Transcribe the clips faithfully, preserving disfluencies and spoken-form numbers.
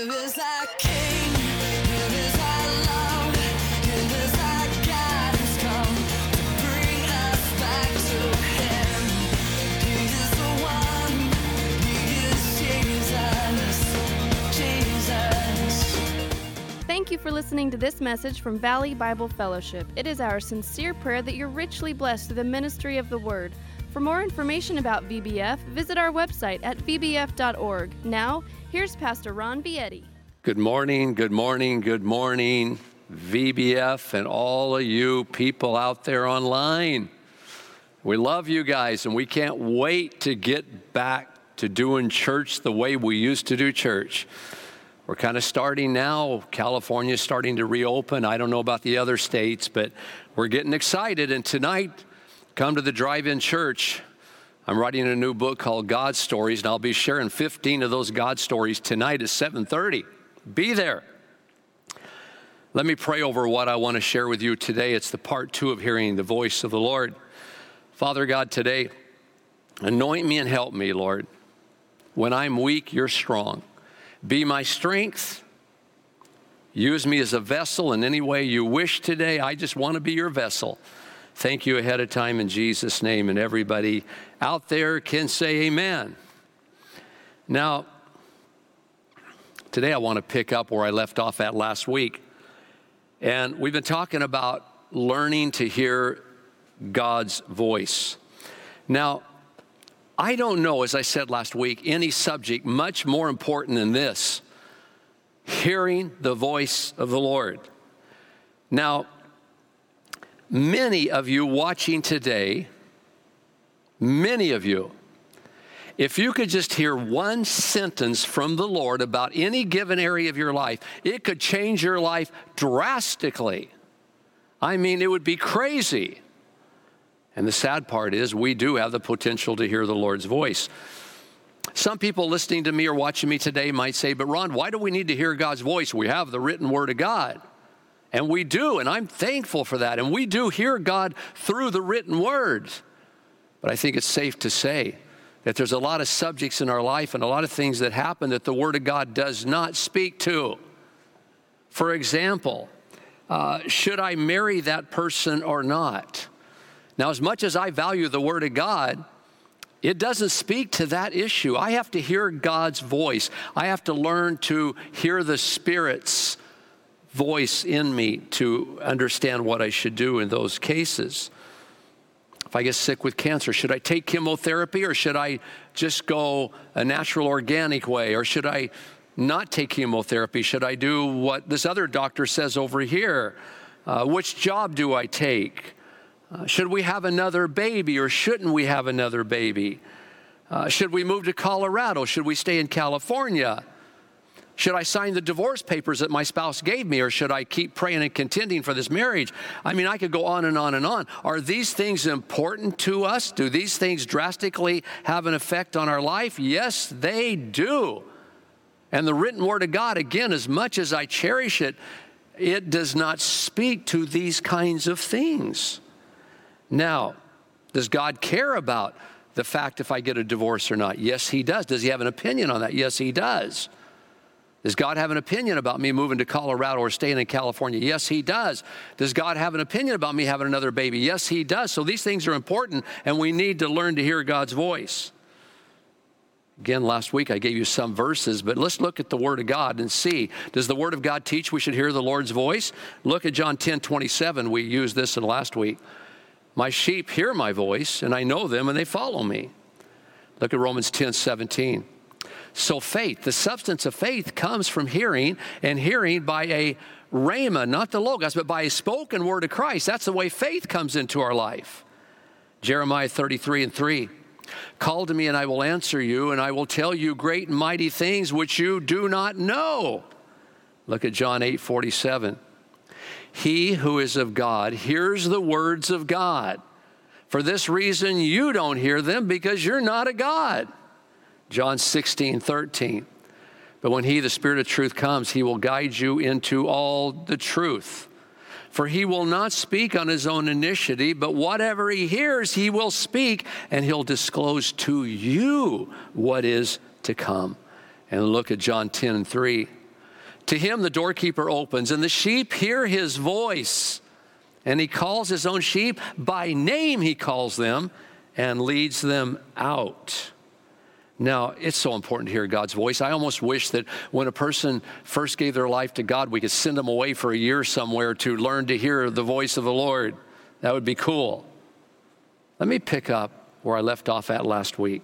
Give us our King, give us our love, give us our God who's come to bring us back to Him. He is the one, He is Jesus, Jesus. Thank you for listening to this message from Valley Bible Fellowship. It is our sincere prayer that you're richly blessed through the ministry of the Word. For more information about V B F, visit our website at v b f dot org. Now, here's Pastor Ron Vietti. Good morning, good morning, good morning, V B F and all of you people out there online. We love you guys, and we can't wait to get back to doing church the way we used to do church. We're kind of starting now. California's starting to reopen. I don't know about the other states, but we're getting excited. And tonight, come to the drive-in church. I'm writing a new book called God Stories, and I'll be sharing fifteen of those God stories tonight at seven thirty. Be there. Let me pray over what I want to share with you today. It's the part two of hearing the voice of the Lord. Father God, today, anoint me and help me, Lord. When I'm weak, you're strong. Be my strength. Use me as a vessel in any way you wish today. I just want to be your vessel. Thank you ahead of time in Jesus' name. And everybody out there can say amen. Now, today I want to pick up where I left off at last week. And we've been talking about learning to hear God's voice. Now, I don't know, as I said last week, any subject much more important than this: hearing the voice of the Lord. Now, many of you watching today, many of you, if you could just hear one sentence from the Lord about any given area of your life, it could change your life drastically. I mean, it would be crazy. And the sad part is we do have the potential to hear the Lord's voice. Some people listening to me or watching me today might say, but Ron, why do we need to hear God's voice? We have the written word of God. And we do, and I'm thankful for that. And we do hear God through the written word. But I think it's safe to say that there's a lot of subjects in our life and a lot of things that happen that the word of God does not speak to. For example, uh, should I marry that person or not? Now, as much as I value the word of God, it doesn't speak to that issue. I have to hear God's voice. I have to learn to hear the Spirit's voice in me to understand what I should do in those cases. If I get sick with cancer, should I take chemotherapy, or should I just go a natural organic way? Or should I not take chemotherapy? Should I do what this other doctor says over here? Uh, which job do I take? Uh, should we have another baby, or shouldn't we have another baby? Uh, should we move to Colorado? Should we stay in California? Should I sign the divorce papers that my spouse gave me, or should I keep praying and contending for this marriage? I mean, I could go on and on and on. Are these things important to us? Do these things drastically have an effect on our life? Yes, they do. And the written word of God, again, as much as I cherish it, it does not speak to these kinds of things. Now, does God care about the fact if I get a divorce or not? Yes, He does. Does He have an opinion on that? Yes, He does. Does God have an opinion about me moving to Colorado or staying in California? Yes, He does. Does God have an opinion about me having another baby? Yes, He does. So these things are important, and we need to learn to hear God's voice. Again, last week I gave you some verses, but let's look at the Word of God and see. Does the Word of God teach we should hear the Lord's voice? Look at John ten twenty-seven. We used this in last week. My sheep hear my voice, and I know them, and they follow me. Look at Romans ten seventeen. So faith, the substance of faith, comes from hearing, and hearing by a rhema, not the logos, but by a spoken word of Christ. That's the way faith comes into our life. Jeremiah thirty-three and three. Call to me, and I will answer you, and I will tell you great and mighty things which you do not know. Look at John eight forty-seven. He who is of God hears the words of God. For this reason you don't hear them, because you're not of God. John sixteen thirteen. But when He, the Spirit of truth, comes, He will guide you into all the truth. For He will not speak on His own initiative, but whatever He hears, He will speak, and He'll disclose to you what is to come. And look at John ten and three. To him the doorkeeper opens, and the sheep hear his voice. And he calls his own sheep. By name he calls them and leads them out. Now, it's so important to hear God's voice. I almost wish that when a person first gave their life to God, we could send them away for a year somewhere to learn to hear the voice of the Lord. That would be cool. Let me pick up where I left off at last week.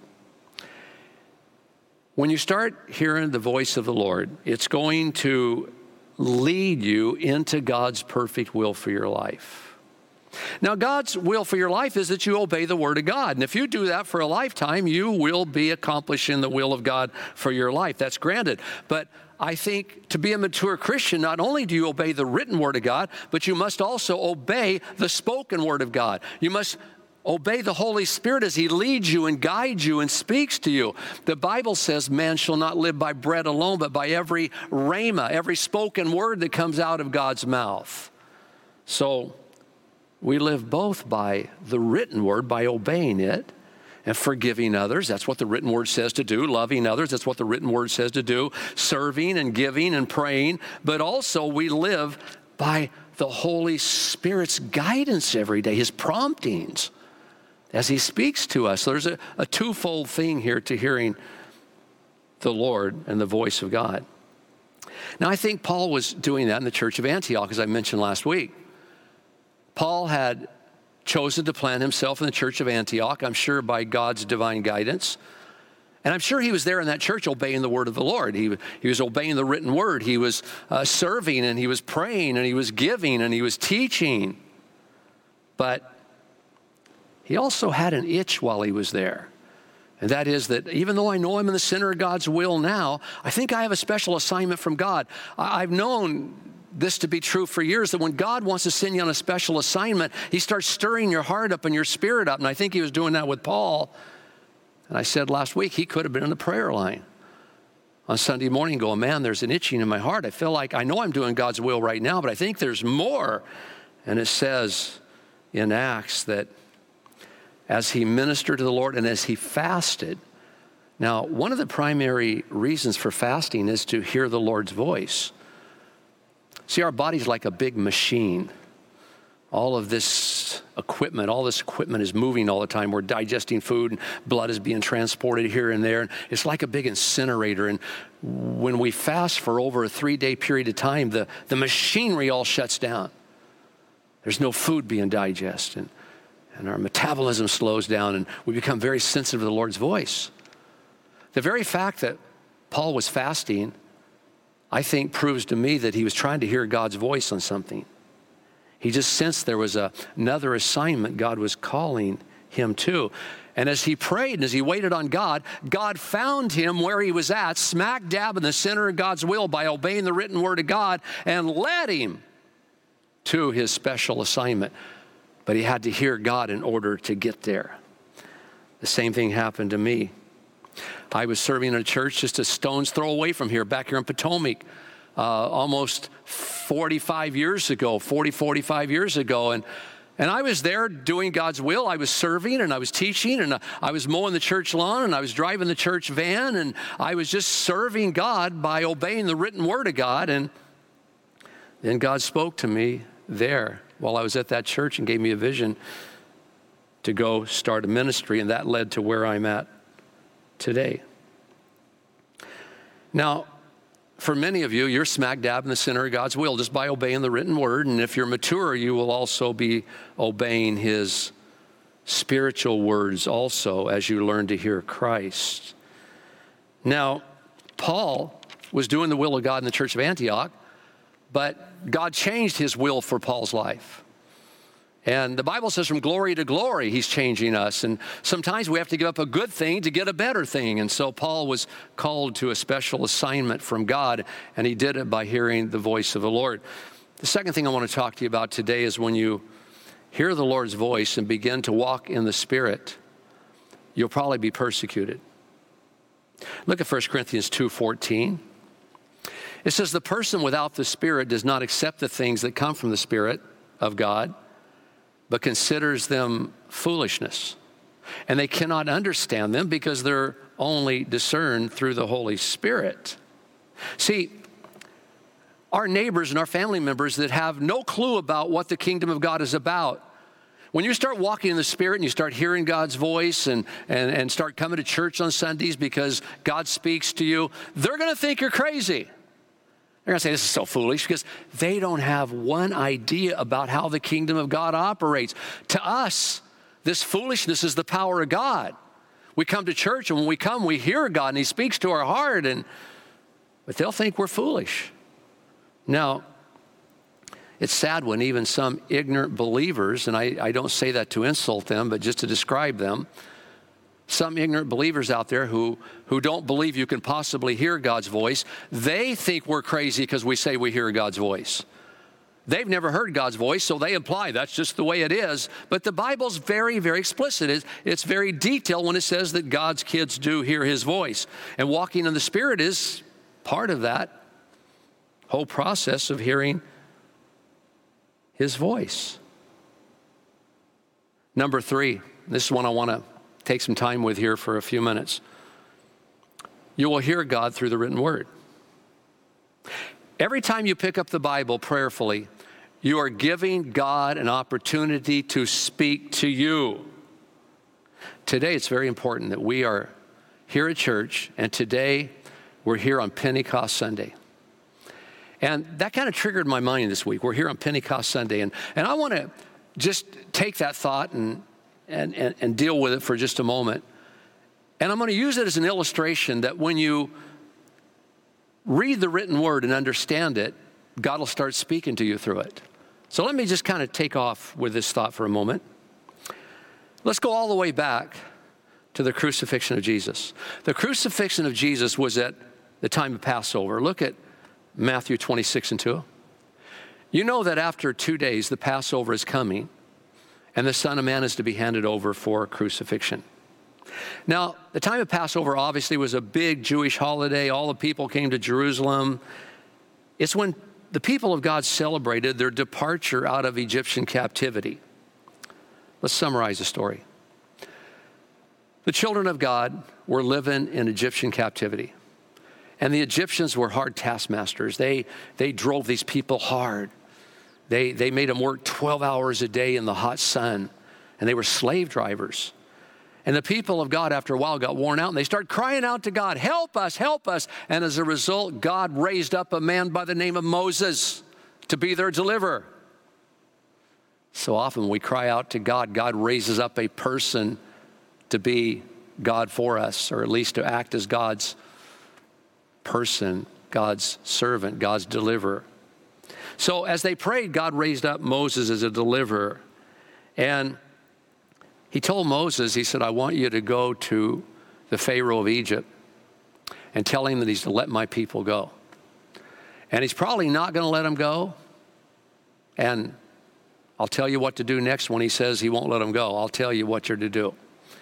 When you start hearing the voice of the Lord, it's going to lead you into God's perfect will for your life. Now, God's will for your life is that you obey the Word of God. And if you do that for a lifetime, you will be accomplishing the will of God for your life. That's granted. But I think to be a mature Christian, not only do you obey the written Word of God, but you must also obey the spoken Word of God. You must obey the Holy Spirit as He leads you and guides you and speaks to you. The Bible says man shall not live by bread alone, but by every rhema, every spoken word that comes out of God's mouth. So we live both by the written word, by obeying it, and forgiving others. That's what the written word says to do. Loving others, that's what the written word says to do. Serving and giving and praying. But also we live by the Holy Spirit's guidance every day, His promptings, as He speaks to us. There's a, a twofold thing here to hearing the Lord and the voice of God. Now, I think Paul was doing that in the church of Antioch, as I mentioned last week. Paul had chosen to plant himself in the church of Antioch, I'm sure by God's divine guidance. And I'm sure he was there in that church obeying the word of the Lord. He, he was obeying the written word. He was uh, serving, and he was praying, and he was giving, and he was teaching. But he also had an itch while he was there. And that is that even though I know I'm in the center of God's will now, I think I have a special assignment from God. I, I've known this to be true for years, that when God wants to send you on a special assignment, He starts stirring your heart up and your spirit up. And I think He was doing that with Paul. And I said last week, he could have been in the prayer line on Sunday morning going, man, there's an itching in my heart. I feel like I know I'm doing God's will right now, but I think there's more. And it says in Acts that as he ministered to the Lord and as he fasted. Now, one of the primary reasons for fasting is to hear the Lord's voice. See, our body's like a big machine. All of this equipment, all this equipment is moving all the time. We're digesting food, and blood is being transported here and there. And it's like a big incinerator. And when we fast for over a three-day period of time, the, the machinery all shuts down. There's no food being digested. And our metabolism slows down, and we become very sensitive to the Lord's voice. The very fact that Paul was fasting, I think, proves to me that he was trying to hear God's voice on something. He just sensed there was a, another assignment God was calling him to. And as he prayed and as he waited on God, God found him where he was at, smack dab in the center of God's will by obeying the written word of God, and led him to his special assignment. But he had to hear God in order to get there. The same thing happened to me. I was serving in a church just a stone's throw away from here, back here in Potomac, uh, almost forty-five years ago, forty, forty-five years ago. And, and I was there doing God's will. I was serving, and I was teaching, and I was mowing the church lawn, and I was driving the church van, and I was just serving God by obeying the written word of God. And then God spoke to me there while I was at that church and gave me a vision to go start a ministry, and that led to where I'm at today. Now, for many of you, you're smack dab in the center of God's will just by obeying the written word. And if you're mature, you will also be obeying His spiritual words also as you learn to hear Christ. Now, Paul was doing the will of God in the church of Antioch, but God changed His will for Paul's life. And the Bible says from glory to glory, He's changing us. And sometimes we have to give up a good thing to get a better thing. And so Paul was called to a special assignment from God, and he did it by hearing the voice of the Lord. The second thing I want to talk to you about today is when you hear the Lord's voice and begin to walk in the Spirit, you'll probably be persecuted. Look at First Corinthians two fourteen. It says, the person without the Spirit does not accept the things that come from the Spirit of God, but considers them foolishness. And they cannot understand them because they're only discerned through the Holy Spirit. See, our neighbors and our family members that have no clue about what the kingdom of God is about. When you start walking in the Spirit and you start hearing God's voice and, and, and start coming to church on Sundays because God speaks to you, they're going to think you're crazy. They're going to say, this is so foolish, because they don't have one idea about how the kingdom of God operates. To us, this foolishness is the power of God. We come to church, and when we come, we hear God, and he speaks to our heart, and but they'll think we're foolish. Now, it's sad when even some ignorant believers, and I, I don't say that to insult them, but just to describe them, some ignorant believers out there who, who don't believe you can possibly hear God's voice, they think we're crazy because we say we hear God's voice. They've never heard God's voice, so they imply that's just the way it is. But the Bible's very, very explicit. It's, it's very detailed when it says that God's kids do hear his voice. And walking in the Spirit is part of that whole process of hearing his voice. Number three, this is one I want to take some time with here for a few minutes. You will hear God through the written word. Every time you pick up the Bible prayerfully, you are giving God an opportunity to speak to you. Today, it's very important that we are here at church, and today we're here on Pentecost Sunday. And that kind of triggered my mind this week. We're here on Pentecost Sunday, and, and I want to just take that thought and, and, and, and deal with it for just a moment. And I'm going to use it as an illustration that when you read the written word and understand it, God will start speaking to you through it. So let me just kind of take off with this thought for a moment. Let's go all the way back to the crucifixion of Jesus. The crucifixion of Jesus was at the time of Passover. Look at Matthew twenty-six and two. You know that after two days, the Passover is coming, and the Son of Man is to be handed over for crucifixion. Now, the time of Passover obviously was a big Jewish holiday. All the people came to Jerusalem. It's when the people of God celebrated their departure out of Egyptian captivity. Let's summarize the story. The children of God were living in Egyptian captivity. And the Egyptians were hard taskmasters. They, they drove these people hard. They, they made them work twelve hours a day in the hot sun. And they were slave drivers. And the people of God, after a while, got worn out, and they started crying out to God, help us, help us. And as a result, God raised up a man by the name of Moses to be their deliverer. So often when we cry out to God, God raises up a person to be God for us, or at least to act as God's person, God's servant, God's deliverer. So as they prayed, God raised up Moses as a deliverer. And he told Moses, he said, I want you to go to the Pharaoh of Egypt and tell him that he's to let my people go. And he's probably not going to let them go. And I'll tell you what to do next when he says he won't let them go. I'll tell you what you're to do.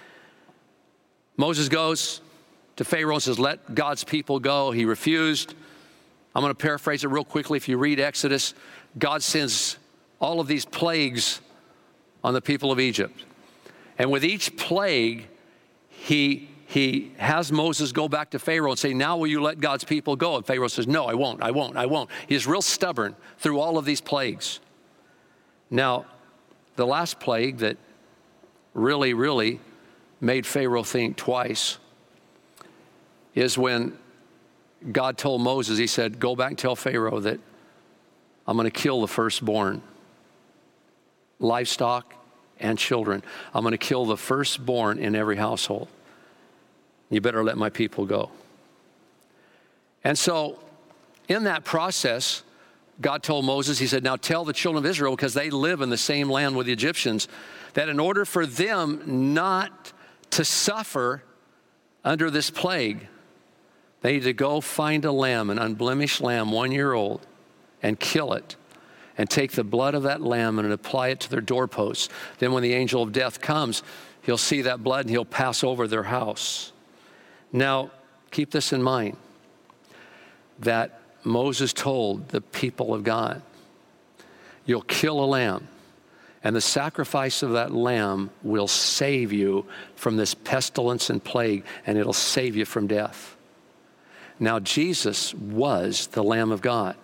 Moses goes to Pharaoh and says, let God's people go. He refused. I'm going to paraphrase it real quickly. If you read Exodus, God sends all of these plagues on the people of Egypt. And with each plague, he, he has Moses go back to Pharaoh and say, now will you let God's people go? And Pharaoh says, no, I won't, I won't, I won't. He's real stubborn through all of these plagues. Now, the last plague that really, really made Pharaoh think twice is when God told Moses, he said, go back and tell Pharaoh that I'm going to kill the firstborn, livestock and children. I'm going to kill the firstborn in every household. You better let my people go. And so in that process, God told Moses, he said, now tell the children of Israel, because they live in the same land with the Egyptians, that in order for them not to suffer under this plague, they need to go find a lamb, an unblemished lamb, one year old, and kill it, and take the blood of that lamb and apply it to their doorposts. Then when the angel of death comes, he'll see that blood and he'll pass over their house. Now, keep this in mind, that Moses told the people of God, you'll kill a lamb, and the sacrifice of that lamb will save you from this pestilence and plague, and it'll save you from death. Now, Jesus was the Lamb of God.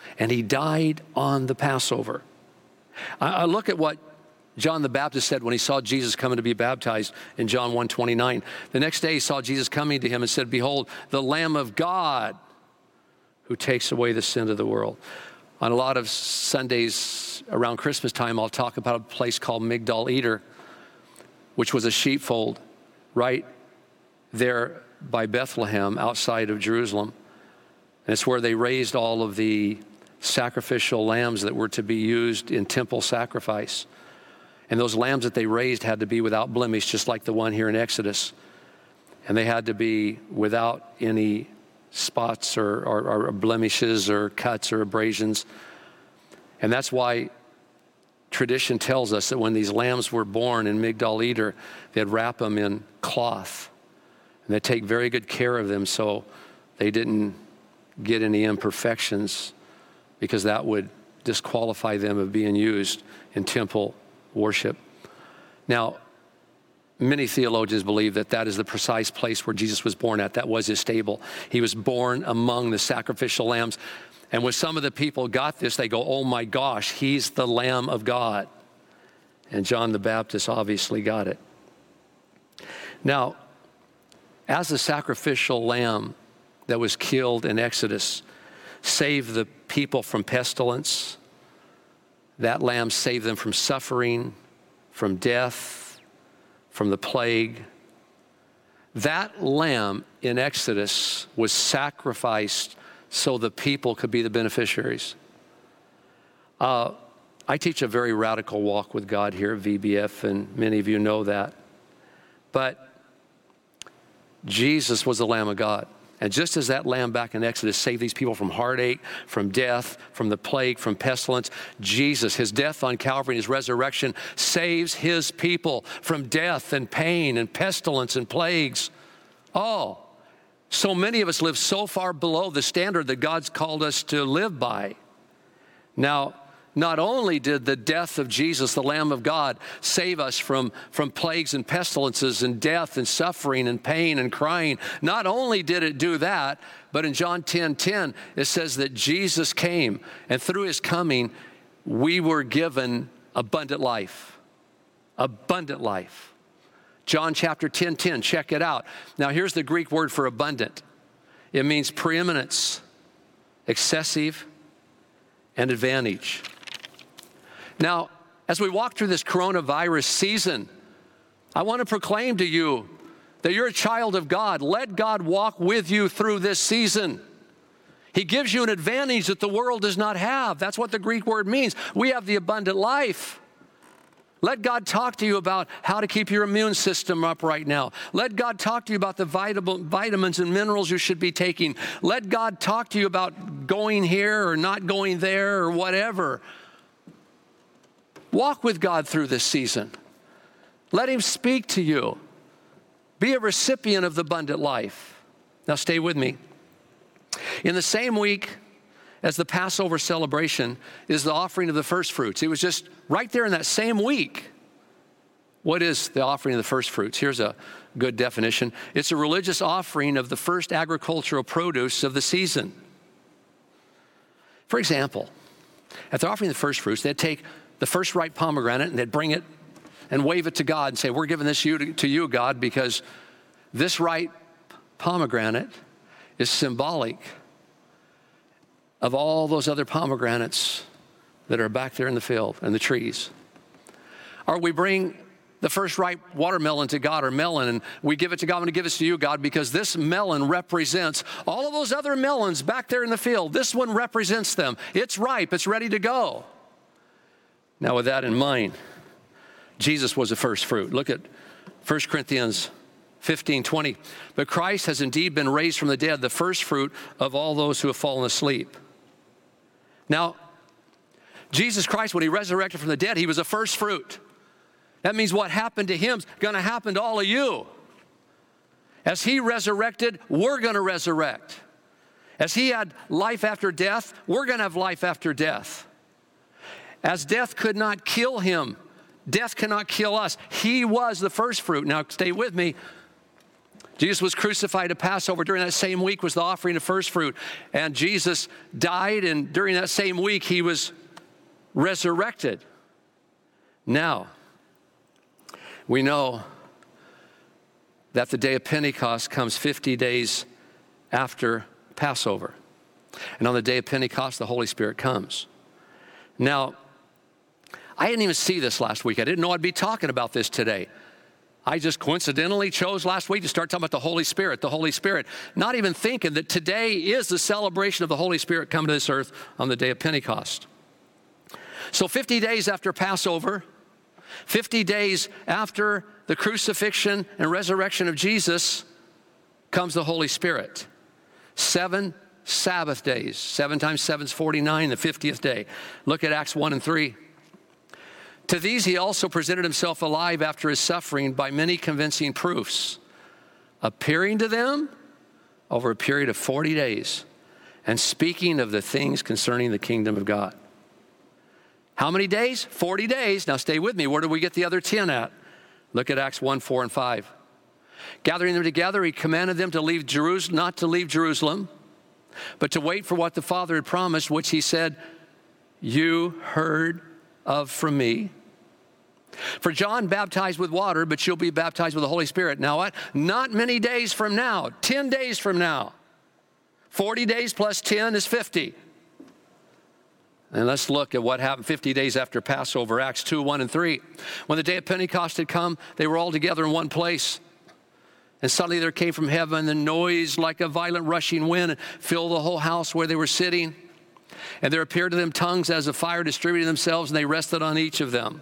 and he died on the Passover. I, I look at what John the Baptist said when he saw Jesus coming to be baptized in John one twenty-nine. The next day he saw Jesus coming to him and said, "Behold, the Lamb of God who takes away the sin of the world." On a lot of Sundays around Christmas time, I'll talk about a place called Migdal Eder, which was a sheepfold right there by Bethlehem outside of Jerusalem. And it's where they raised all of the sacrificial lambs that were to be used in temple sacrifice. And those lambs that they raised had to be without blemish, just like the one here in Exodus. And they had to be without any spots or, or, or blemishes or cuts or abrasions. And that's why tradition tells us that when these lambs were born in Migdal Eder, they'd wrap them in cloth. And they'd take very good care of them so they didn't get any imperfections, because that would disqualify them of being used in temple worship. Now, many theologians believe that that is the precise place where Jesus was born at. That was his stable. He was born among the sacrificial lambs. And when some of the people got this, they go, "Oh my gosh, he's the Lamb of God." And John the Baptist obviously got it. Now, as the sacrificial lamb that was killed in Exodus saved the people from pestilence, that lamb saved them from suffering, from death, from the plague. That lamb in Exodus was sacrificed so the people could be the beneficiaries. Uh, I teach a very radical walk with God here at V B F, and many of you know that. But Jesus was the Lamb of God. And just as that lamb back in Exodus saved these people from heartache, from death, from the plague, from pestilence, Jesus, his death on Calvary and his resurrection saves his people from death and pain and pestilence and plagues. Oh, so many of us live so far below the standard that God's called us to live by. Now, not only did the death of Jesus, the Lamb of God, save us from, from plagues and pestilences and death and suffering and pain and crying, not only did it do that, but in John ten ten, it says that Jesus came, and through his coming, we were given abundant life. Abundant life. John chapter ten ten, check it out. Now here's the Greek word for abundant. It means preeminence, excessive, and advantage. Now, as we walk through this coronavirus season, I want to proclaim to you that you're a child of God. Let God walk with you through this season. He gives you an advantage that the world does not have. That's what the Greek word means. We have the abundant life. Let God talk to you about how to keep your immune system up right now. Let God talk to you about the vitamins and minerals you should be taking. Let God talk to you about going here or not going there or whatever. Walk with God through this season. Let him speak to you. Be a recipient of the abundant life. Now stay with me. In the same week as the Passover celebration is the offering of the first fruits. It was just right there in that same week. What is the offering of the first fruits? Here's a good definition. It's a religious offering of the first agricultural produce of the season. For example, at the offering of the first fruits, they'd take the first ripe pomegranate and they'd bring it and wave it to God and say, "We're giving this you to, to you, God, because this ripe pomegranate is symbolic of all those other pomegranates that are back there in the field and the trees." Or we bring the first ripe watermelon to God, or melon, and we give it to God. "I'm going to give this to you, God, because this melon represents all of those other melons back there in the field. This one represents them. It's ripe. It's ready to go." Now, with that in mind, Jesus was the first fruit. Look at First Corinthians fifteen twenty. "But Christ has indeed been raised from the dead, the first fruit of all those who have fallen asleep." Now, Jesus Christ, when he resurrected from the dead, he was the first fruit. That means what happened to him is going to happen to all of you. As he resurrected, we're going to resurrect. As he had life after death, we're going to have life after death. As death could not kill him, death cannot kill us. He was the first fruit. Now, stay with me. Jesus was crucified at Passover. During that same week was the offering of first fruit. And Jesus died, and during that same week, he was resurrected. Now, we know that the day of Pentecost comes fifty days after Passover. And on the day of Pentecost, the Holy Spirit comes. Now, I didn't even see this last week. I didn't know I'd be talking about this today. I just coincidentally chose last week to start talking about the Holy Spirit, the Holy Spirit, not even thinking that today is the celebration of the Holy Spirit coming to this earth on the day of Pentecost. So fifty days after Passover, fifty days after the crucifixion and resurrection of Jesus, comes the Holy Spirit. Seven Sabbath days. Seven times seven is forty-nine, the fiftieth day. Look at Acts one and three. To these he also presented himself alive after his suffering by many convincing proofs, appearing to them over a period of forty days and speaking of the things concerning the kingdom of God. How many days? forty days. Now stay with me. Where do we get the other ten at? Look at Acts one, four, and five. Gathering them together, he commanded them to leave Jerusalem, not to leave Jerusalem, but to wait for what the Father had promised, which he said, you heard of from me. For John baptized with water, but you'll be baptized with the Holy Spirit. Now what? Not many days from now, ten days from now. forty days plus ten is fifty. And let's look at what happened fifty days after Passover, Acts two, one and three. When the day of Pentecost had come, they were all together in one place. And suddenly there came from heaven the noise like a violent rushing wind and filled the whole house where they were sitting. And there appeared to them tongues as of fire distributing themselves, and they rested on each of them.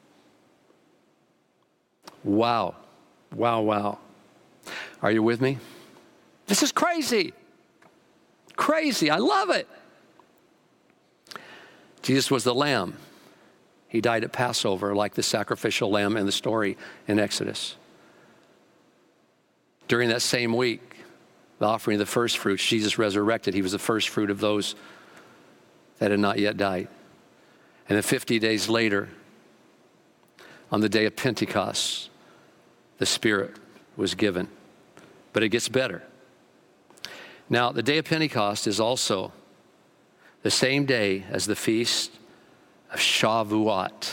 Wow. Wow, wow. Are you with me? This is crazy. Crazy. I love it. Jesus was the lamb. He died at Passover like the sacrificial lamb in the story in Exodus. During that same week, the offering of the first fruits, Jesus resurrected. He was the first fruit of those that had not yet died. And then fifty days later, on the day of Pentecost, the Spirit was given. But it gets better. Now, the day of Pentecost is also the same day as the feast of Shavuot.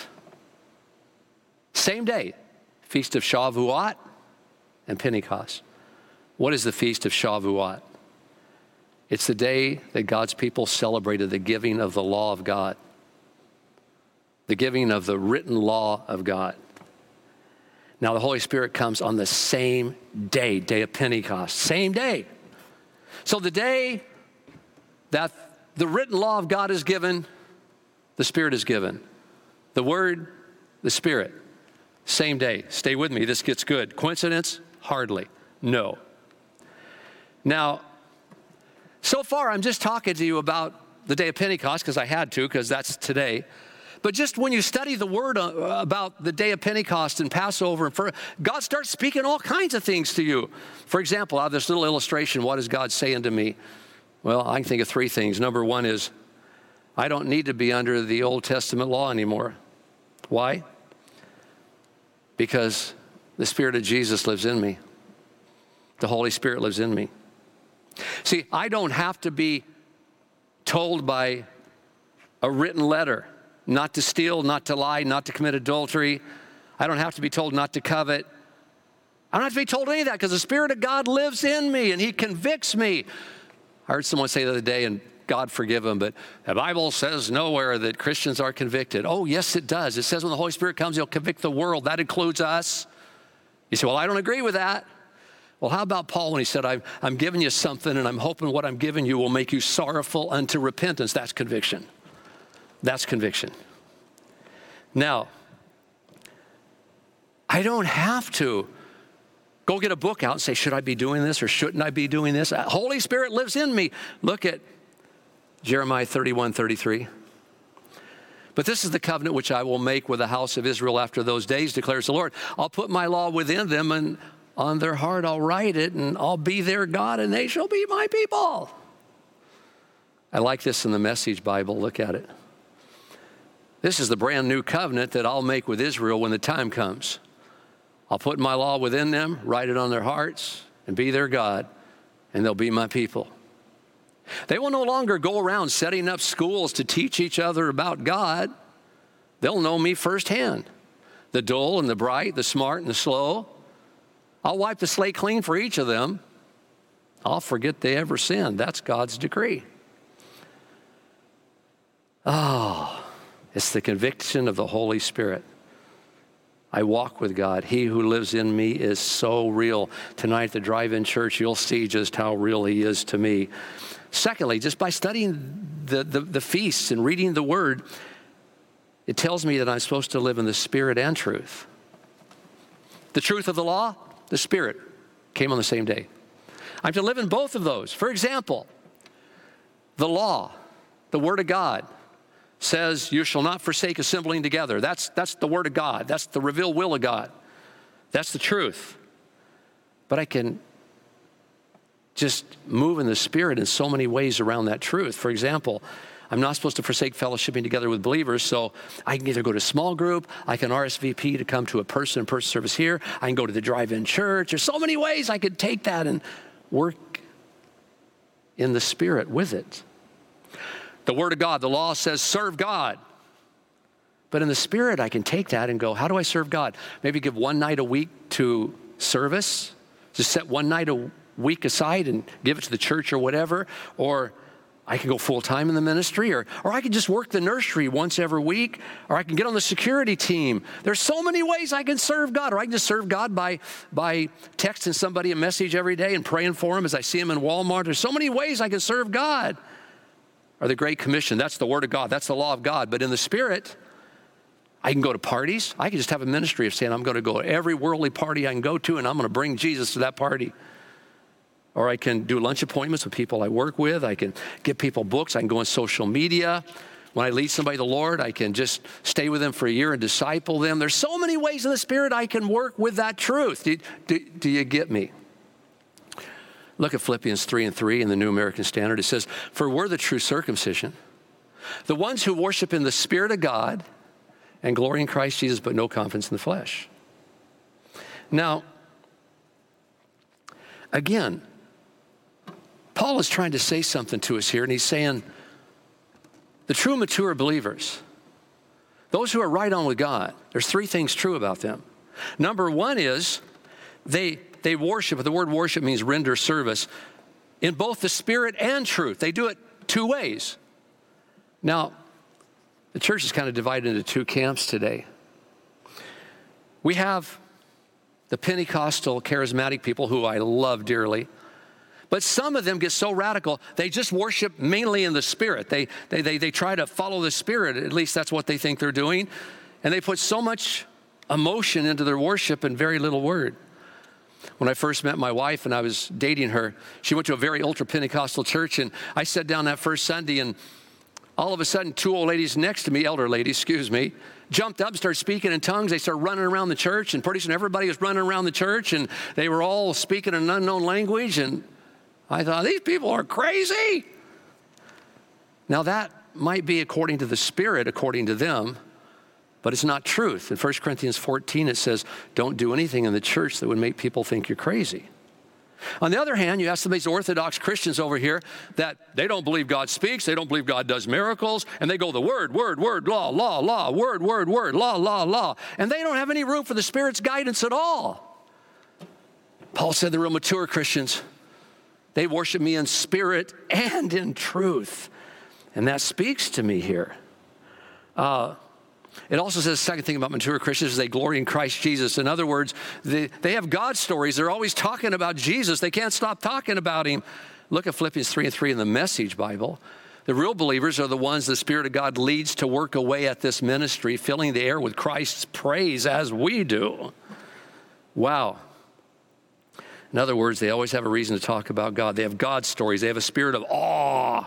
Same day, feast of Shavuot and Pentecost. What is the feast of Shavuot? It's the day that God's people celebrated the giving of the law of God, the giving of the written law of God. Now the Holy Spirit comes on the same day, day of Pentecost, same day. So the day that the written law of God is given, the Spirit is given. The Word, the Spirit, same day. Stay with me, this gets good. Coincidence? Hardly. No. Now, so far I'm just talking to you about the day of Pentecost because I had to, because that's today. But just when you study the Word about the day of Pentecost and Passover, and for, God starts speaking all kinds of things to you. For example, I have this little illustration. What is God saying to me? Well, I can think of three things. Number one is, I don't need to be under the Old Testament law anymore. Why? Because the Spirit of Jesus lives in me. The Holy Spirit lives in me. See, I don't have to be told by a written letter not to steal, not to lie, not to commit adultery. I don't have to be told not to covet. I don't have to be told any of that because the Spirit of God lives in me and He convicts me. I heard someone say the other day, and God forgive them, but the Bible says nowhere that Christians are convicted. Oh, yes, it does. It says when the Holy Spirit comes, He'll convict the world. That includes us. You say, well, I don't agree with that. Well, how about Paul when he said, I'm, I'm giving you something and I'm hoping what I'm giving you will make you sorrowful unto repentance. That's conviction. That's conviction. Now, I don't have to go get a book out and say, should I be doing this or shouldn't I be doing this? Holy Spirit lives in me. Look at Jeremiah thirty-one, thirty-three. But this is the covenant which I will make with the house of Israel after those days, declares the Lord. I'll put my law within them, and on their heart I'll write it, and I'll be their God, and they shall be my people. I like this in the Message Bible. Look at it. This is the brand new covenant that I'll make with Israel when the time comes. I'll put my law within them, write it on their hearts, and be their God, and they'll be my people. They will no longer go around setting up schools to teach each other about God. They'll know me firsthand, the dull and the bright, the smart and the slow. I'll wipe the slate clean for each of them. I'll forget they ever sinned. That's God's decree. Oh, it's the conviction of the Holy Spirit. I walk with God. He who lives in me is so real. Tonight at the drive-in church, you'll see just how real he is to me. Secondly, just by studying the, the, the feasts and reading the Word, it tells me that I'm supposed to live in the Spirit and truth. The truth of the law, the Spirit, came on the same day. I'm to live in both of those. For example, the law, the Word of God, says you shall not forsake assembling together. That's, that's the Word of God. That's the revealed will of God. That's the truth. But I can just move in the Spirit in so many ways around that truth. For example, I'm not supposed to forsake fellowshipping together with believers, so I can either go to small group, I can R S V P to come to a person-in-person service here, I can go to the drive-in church. There's so many ways I could take that and work in the Spirit with it. The Word of God, the law says serve God. But in the Spirit, I can take that and go, how do I serve God? Maybe give one night a week to service, just set one night a week aside and give it to the church or whatever, or I can go full-time in the ministry, or, or I can just work the nursery once every week, or I can get on the security team. There's so many ways I can serve God, or I can just serve God by, by texting somebody a message every day and praying for them as I see them in Walmart. There's so many ways I can serve God. Or the Great Commission, that's the Word of God, that's the law of God. But in the Spirit, I can go to parties. I can just have a ministry of saying I'm going to go to every worldly party I can go to, and I'm going to bring Jesus to that party. Or I can do lunch appointments with people I work with. I can get people books. I can go on social media. When I lead somebody to the Lord, I can just stay with them for a year and disciple them. There's so many ways in the Spirit I can work with that truth. Do, do, do you get me? Look at Philippians three and three in the New American Standard. It says, for we're the true circumcision, the ones who worship in the Spirit of God and glory in Christ Jesus, but no confidence in the flesh. Now, again, Paul is trying to say something to us here, and he's saying the true mature believers, those who are right on with God, there's three things true about them. Number one is they They worship, but the word worship means render service in both the Spirit and truth. They do it two ways. Now, the church is kind of divided into two camps today. We have the Pentecostal charismatic people who I love dearly, but some of them get so radical, they just worship mainly in the Spirit. They, they, they, they try to follow the Spirit, at least that's what they think they're doing, and they put so much emotion into their worship and very little word. When I first met my wife and I was dating her, she went to a very ultra-Pentecostal church, and I sat down that first Sunday, and all of a sudden, two old ladies next to me, elder ladies, excuse me, jumped up and started speaking in tongues. They started running around the church, and pretty soon everybody was running around the church, and they were all speaking in an unknown language, and I thought, these people are crazy. Now, that might be according to the Spirit, according to them, but it's not truth. In First Corinthians fourteen, it says, don't do anything in the church that would make people think you're crazy. On the other hand, you have some of these Orthodox Christians over here that they don't believe God speaks, they don't believe God does miracles, and they go the word, word, word, law, law, law, word, word, word, law, law, law. And they don't have any room for the Spirit's guidance at all. Paul said the real mature Christians, they worship me in spirit and in truth. And that speaks to me here. Uh, It also says the second thing about mature Christians is they glory in Christ Jesus. In other words, they, they have God stories. They're always talking about Jesus. They can't stop talking about him. Look at Philippians three and three in the Message Bible. The real believers are the ones the Spirit of God leads to work away at this ministry, filling the air with Christ's praise as we do. Wow. In other words, they always have a reason to talk about God. They have God stories. They have a spirit of awe.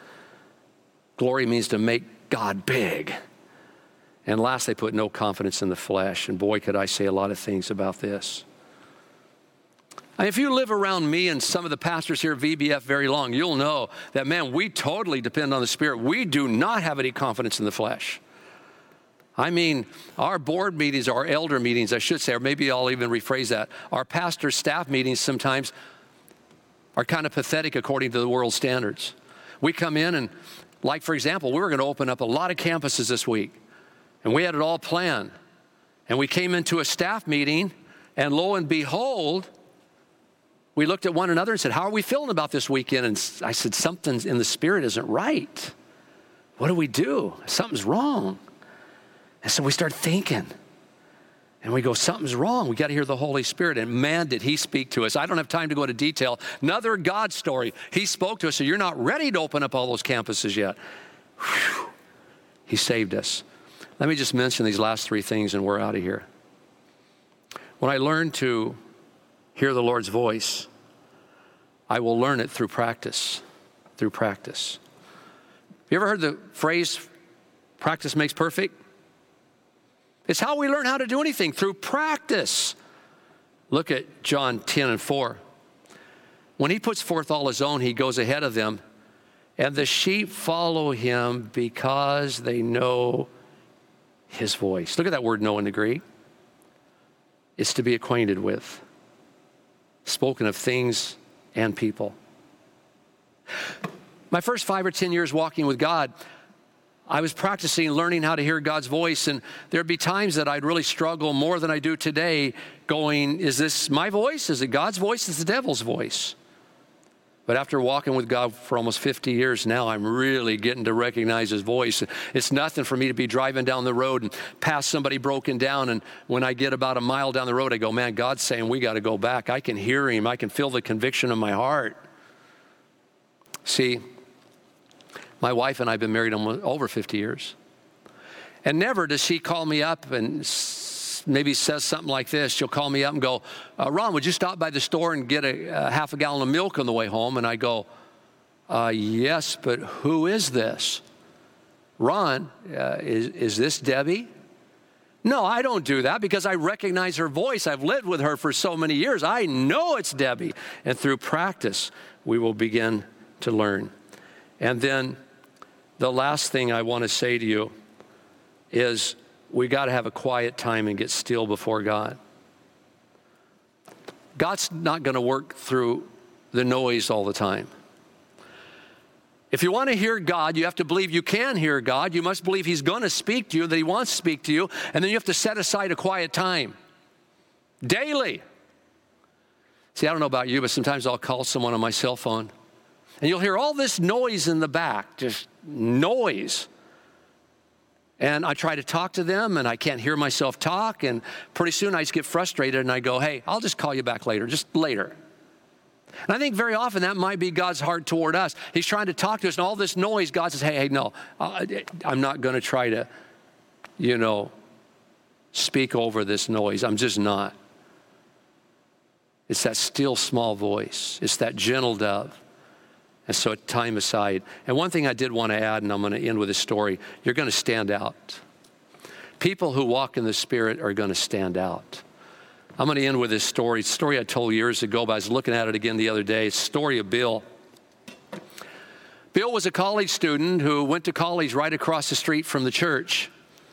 Glory means to make God big. And last, they put no confidence in the flesh. And boy, could I say a lot of things about this. And if you live around me and some of the pastors here at V B F very long, you'll know that, man, we totally depend on the Spirit. We do not have any confidence in the flesh. I mean, our board meetings, our elder meetings, I should say, or maybe I'll even rephrase that. Our pastor staff meetings sometimes, are kind of pathetic according to the world standards. We come in and, like for example, we were going to open up a lot of campuses this week, and we had it all planned. And we came into a staff meeting, and lo and behold, we looked at one another and said, how are we feeling about this weekend? And I said, something in the spirit isn't right. What do we do? Something's wrong. And so we start thinking. And we go, something's wrong. We got to hear the Holy Spirit. And man, did he speak to us. I don't have time to go into detail. Another God story. He spoke to us. So you're not ready to open up all those campuses yet. Whew. He saved us. Let me just mention these last three things and we're out of here. When I learn to hear the Lord's voice, I will learn it through practice. Through practice. Have you ever heard the phrase, practice makes perfect? It's how we learn how to do anything, through practice. Look at John ten and four. When he puts forth all his own, he goes ahead of them, and the sheep follow him because they know his voice. Look at that word know in the Greek. It's to be acquainted with. Spoken of things and people. My first five or ten years walking with God, I was practicing learning how to hear God's voice, and there'd be times that I'd really struggle more than I do today going, is this my voice? Is it God's voice? Is it the devil's voice? But after walking with God for almost fifty years now, I'm really getting to recognize his voice. It's nothing for me to be driving down the road and pass somebody broken down, and when I get about a mile down the road, I go, man, God's saying we got to go back. I can hear him. I can feel the conviction in my heart. See, my wife and I have been married almost over fifty years. And never does she call me up and maybe says something like this. She'll call me up and go, uh, Ron, would you stop by the store and get a, a half a gallon of milk on the way home? And I go, uh, yes, but who is this? Ron, uh, is, is this Debbie? No, I don't do that because I recognize her voice. I've lived with her for so many years. I know it's Debbie. And through practice, we will begin to learn. And then the last thing I want to say to you is we got to have a quiet time and get still before God. God's not going to work through the noise all the time. If you want to hear God, you have to believe you can hear God. You must believe he's going to speak to you, that he wants to speak to you, and then you have to set aside a quiet time daily. See, I don't know about you, but sometimes I'll call someone on my cell phone, and you'll hear all this noise in the back, just noise. And I try to talk to them, and I can't hear myself talk, and pretty soon I just get frustrated, and I go, hey, I'll just call you back later, just later. And I think very often that might be God's heart toward us. He's trying to talk to us, and all this noise, God says, hey, hey, no, uh, I'm not going to try to, you know, speak over this noise. I'm just not. It's that still small voice. It's that gentle dove. And so time aside. And one thing I did want to add, and I'm going to end with a story. You're going to stand out. People who walk in the Spirit are going to stand out. I'm going to end with this story. It's a story I told years ago, but I was looking at it again the other day. It's the story of Bill. Bill was a college student who went to college right across the street from the church.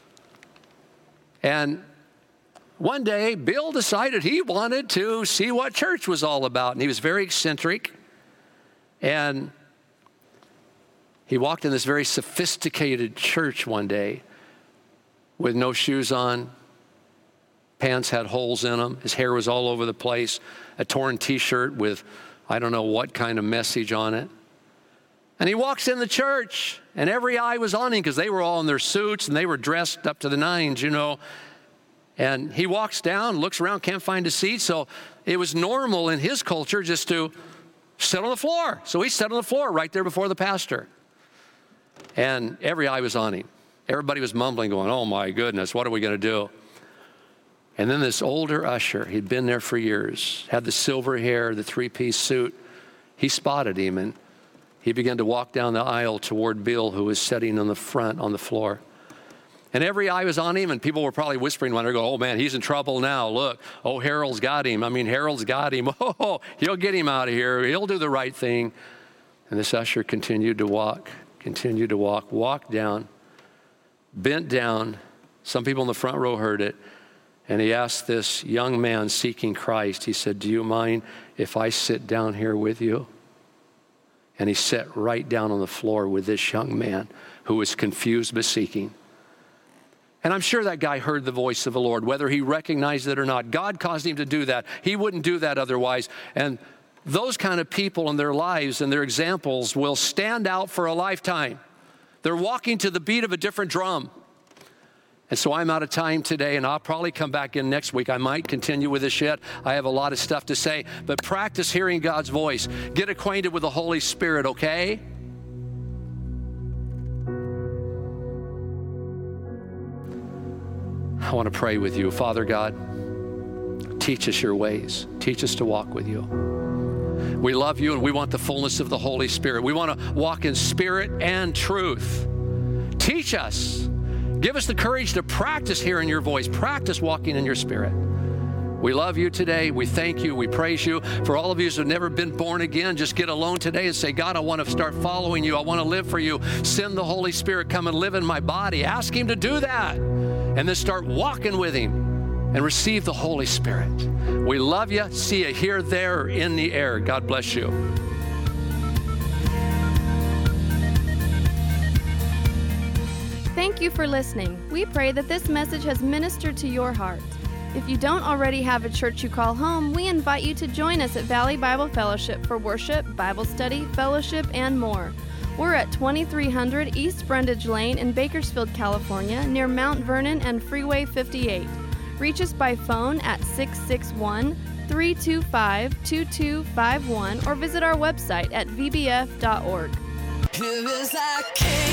And one day, Bill decided he wanted to see what church was all about. And he was very eccentric. And he walked in this very sophisticated church one day with no shoes on. Pants had holes in them. His hair was all over the place. A torn T-shirt with I don't know what kind of message on it. And he walks in the church, and every eye was on him because they were all in their suits, and they were dressed up to the nines, you know. And he walks down, looks around, can't find a seat. So it was normal in his culture just to sit on the floor. So he sat on the floor right there before the pastor. And every eye was on him. Everybody was mumbling, going, oh my goodness, what are we going to do? And then this older usher, he'd been there for years, had the silver hair, the three-piece suit. He spotted him, and he began to walk down the aisle toward Bill, who was sitting on the front on the floor. And every eye was on him, and people were probably whispering when they go, oh man, he's in trouble now. Look, oh, Harold's got him. I mean, Harold's got him. Oh, he'll get him out of here. He'll do the right thing. And this usher continued to walk, continued to walk, walked down, bent down. Some people in the front row heard it. And he asked this young man seeking Christ, he said, do you mind if I sit down here with you? And he sat right down on the floor with this young man who was confused but seeking. And I'm sure that guy heard the voice of the Lord, whether he recognized it or not. God caused him to do that. He wouldn't do that otherwise. And those kind of people in their lives and their examples will stand out for a lifetime. They're walking to the beat of a different drum. And so I'm out of time today, and I'll probably come back in next week. I might continue with this yet. I have a lot of stuff to say, but practice hearing God's voice. Get acquainted with the Holy Spirit, okay? I want to pray with you. Father God, teach us your ways. Teach us to walk with you. We love you, and we want the fullness of the Holy Spirit. We want to walk in spirit and truth. Teach us. Give us the courage to practice hearing your voice. Practice walking in your spirit. We love you today. We thank you. We praise you. For all of you who have never been born again, just get alone today and say, God, I want to start following you. I want to live for you. Send the Holy Spirit. Come and live in my body. Ask him to do that. And then start walking with him and receive the Holy Spirit. We love you. See you here, there, or in the air. God bless you. Thank you for listening. We pray that this message has ministered to your heart. If you don't already have a church you call home, we invite you to join us at Valley Bible Fellowship for worship, Bible study, fellowship, and more. We're at twenty-three hundred East Brundage Lane in Bakersfield, California, near Mount Vernon and Freeway fifty-eight. Reach us by phone at six six one, three two five, two two five one or visit our website at v b f dot org. Here is our King.